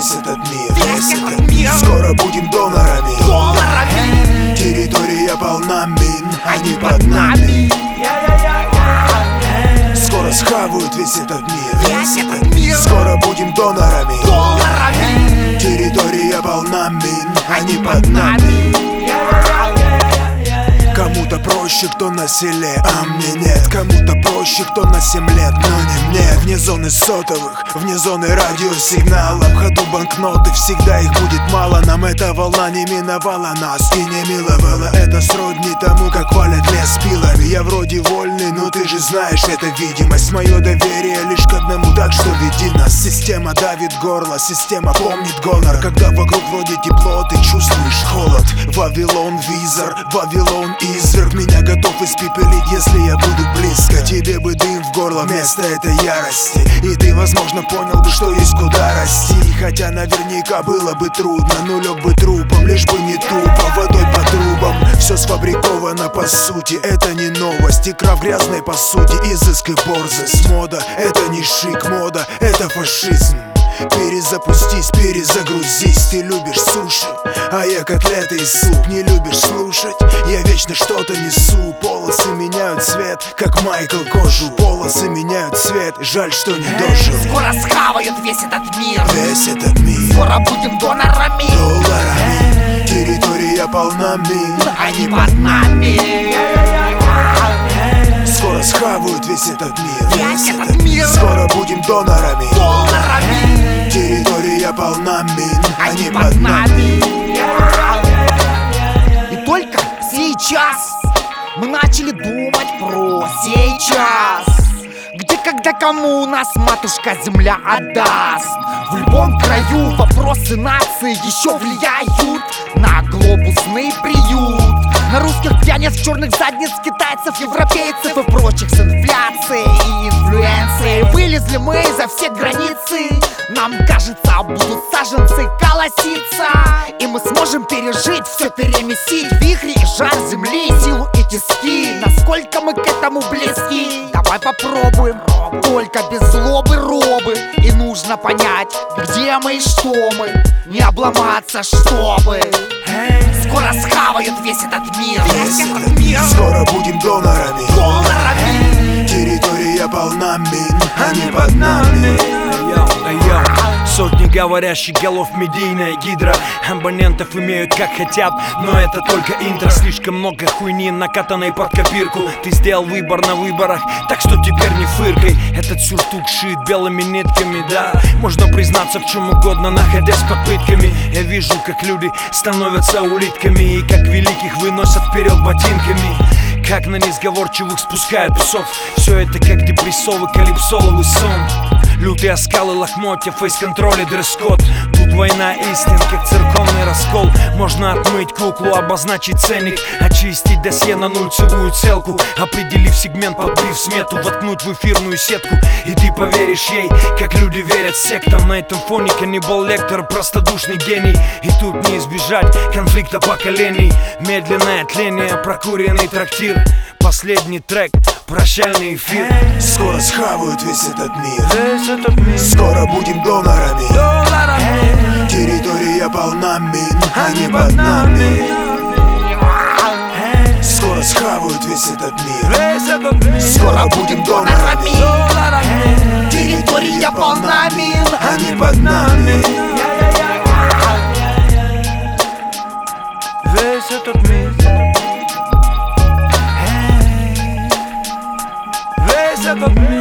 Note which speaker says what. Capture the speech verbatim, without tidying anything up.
Speaker 1: весь этот мир, весь этот мир. Скоро будем донорами,
Speaker 2: долларами.
Speaker 1: Территория полна мин, они под нами. Скоро схавают весь этот мир, весь этот мир. Скоро будем донорами,
Speaker 2: долларами.
Speaker 1: Территория полна мин, они под нами. Кому-то проще, кто на селе, а мне нет. Кому-то проще, кто на семь лет, но не мне. Вне зоны сотовых, вне зоны радиосигнала, в ходу банкноты, всегда их будет мало. Нам эта волна не миновала нас и не миловала. Это сродни тому, как валят лес пилами. Я вроде вольный, но ты же знаешь, это видимость. Мое доверие лишь к одному, так что веди нас. Система давит горло, система помнит гонор. Когда вокруг вроде тепло, ты чувствуешь холод. Вавилон визор, Вавилон изверг. Меня готов испепелить, если я буду близко. Тебе бы дым в горло вместо этой ярости, и ты, возможно, понял бы, что есть куда расти. Хотя наверняка было бы трудно, но лег бы трупом, лишь бы не тупо, водой по трубам. Все сфабриковано по сути, это не новость. Икра в грязной посуде, изыск и борзость. Мода — это не шик, мода — это фашизм. Перезапустись, перезагрузись. Ты любишь суши, а я котлеты и суп. Не любишь слушать, я вечно что-то несу. Полосы меняют цвет, как Майкл кожу. Полосы меняют цвет, жаль, что не дожил.
Speaker 2: Скоро схавают весь этот мир,
Speaker 1: весь этот мир.
Speaker 2: Скоро будем донорами,
Speaker 1: долларами. Территория полна мин,
Speaker 2: они под нами.
Speaker 1: Скоро схавают весь этот мир,
Speaker 2: весь этот мир.
Speaker 1: Скоро будем донорами,
Speaker 2: долларами.
Speaker 1: Территория полна мин,
Speaker 2: они под нами. И только сейчас мы начали думать про сейчас. Где, когда, кому нас матушка земля отдаст. В любом краю вопросы нации еще влияют на глобусный приют, на русских пьяниц, черных задниц, китайцев, европейцев и прочих с инфляцией и инфлюенцией. Вылезли мы за все границы, нам кажется, будут саженцы колоситься, и мы сможем пережить, все переместить, вихри и жар земли, силу и тиски. Насколько мы к этому близки? Давай попробуем, только без злобы, робы. И нужно понять, где мы и что мы, не обломаться, чтобы скоро схавают весь этот мир,
Speaker 1: весь этот мир. Скоро будем донорами,
Speaker 2: долларами.
Speaker 1: Территория полна мин, они под нами.
Speaker 3: Сотни говорящих голов, медийная гидра. Абонентов имеют как хотят, но это только интро. Слишком много хуйни, накатанной под копирку. Ты сделал выбор на выборах, так что теперь не фыркай. Этот сюртук шит белыми нитками, да. Можно признаться в чем угодно, находясь под пытками. Я вижу, как люди становятся улитками, и как великих выносят вперед ботинками, как на несговорчивых спускают псов. Все это как депрессовый калипсоловый сон. Лютые оскалы, лохмотья, фейс-контроль и дресс-код. Тут война истин, как церковный раскол. Можно отмыть куклу, обозначить ценник, очистить досье на нульцевую целку, определив сегмент, подбив смету, воткнуть в эфирную сетку. И ты поверишь ей, как люди верят сектам. На этом фоне каннибал-лектор, простодушный гений. И тут не избежать конфликта поколений. Медленное тление, прокуренный трактир. Последний трек, прощальный эфир.
Speaker 1: Скоро схавают весь этот мир,
Speaker 3: весь этот мир.
Speaker 1: Скоро будем донорами,
Speaker 3: долларами.
Speaker 1: Территория полна мин, они под нами. Скоро схавают весь этот мир,
Speaker 3: весь этот мир.
Speaker 1: Скоро будем донорами,
Speaker 3: долларами.
Speaker 2: Территория полна мин,
Speaker 1: они под нами.
Speaker 3: Весь этот мир, весь этот мир.